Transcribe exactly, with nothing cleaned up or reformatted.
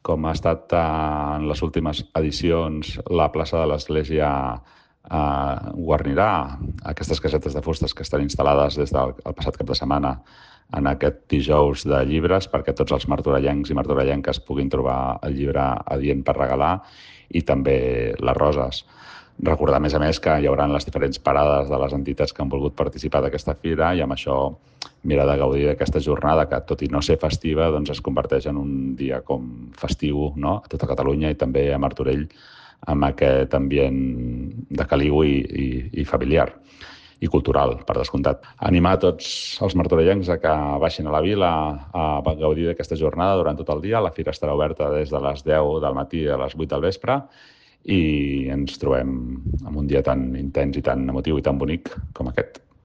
com ha estat en les últimes edicions, la plaça de l'Església eh, guarnirà aquestes casetes de fustes que estan instal·lades des del el passat cap de setmana en aquest dijous de llibres perquè tots els martorellencs i martorellenques puguin trobar el llibre adient per regalar i també les roses. Recordar, a més a més, que hi haurà les diferents parades de les entitats que han volgut participar d'aquesta fira i amb això mira de gaudir d'aquesta jornada que, tot i no ser festiva, doncs es converteix en un dia com festiu, no?, a tota Catalunya i també a Martorell, amb aquest ambient de caliu i, i, i familiar i cultural, per descomptat. Animar tots els martorellencs a que baixin a la vila a gaudir d'aquesta jornada durant tot el dia. La fira estarà oberta des de les deu del matí a les vuit del vespre i ens trobem en un dia tan intens i tan emotiu i tan bonic com aquest.